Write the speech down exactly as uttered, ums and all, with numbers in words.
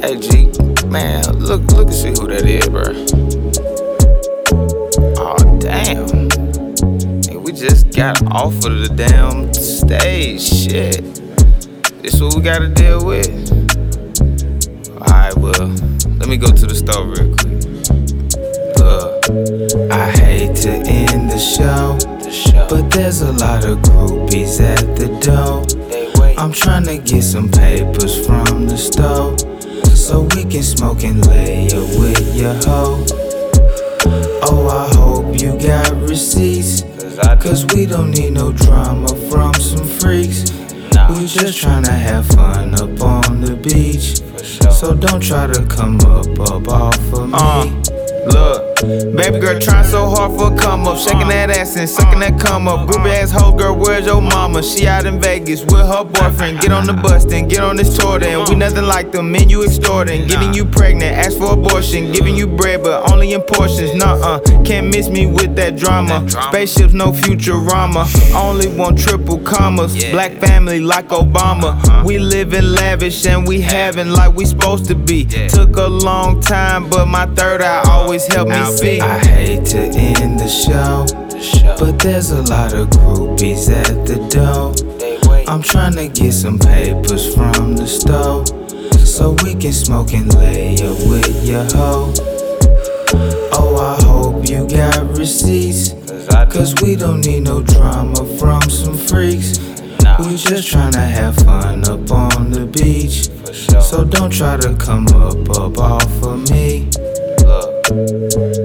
Hey G, man, look, look and see who that is, bro. Oh damn, hey, we just got off of the damn stage. Shit, this what we gotta deal with. Alright, well, let me go to the store real quick. Look, I hate to end the show, but there's a lot of groupies at the door. I'm tryna get some papers from the store, so we can smoke and lay it with your hoe. Oh, I hope you got receipts, cause we don't need no drama from some freaks. We just tryna have fun up on the beach, so don't try to come up, up off of me. uh, Look, baby girl trying so hard for a come up, shaking that ass and sucking that cum up. Groupie ass hoe girl, where's your mama? She out in Vegas with her boyfriend. Get on the bus then, get on this tour then. We nothing like them men you extorting. Getting you pregnant, ask for abortion. Giving you bread but only in portions. Nuh-uh, can't miss me with that drama. Spaceships, no Futurama. Only want triple commas. Black family like Obama. We living lavish and we having like we supposed to be. Took a long time but my third eye always help me see. I hate to end the show, but there's a lot of groupies at the door. I'm tryna get some papers from the store, so we can smoke and lay it with your hoe. Oh, I hope you got receipts, cause we don't need no drama from some freaks. We just tryna have fun up on the beach, so don't try to come up, up off of me. Look.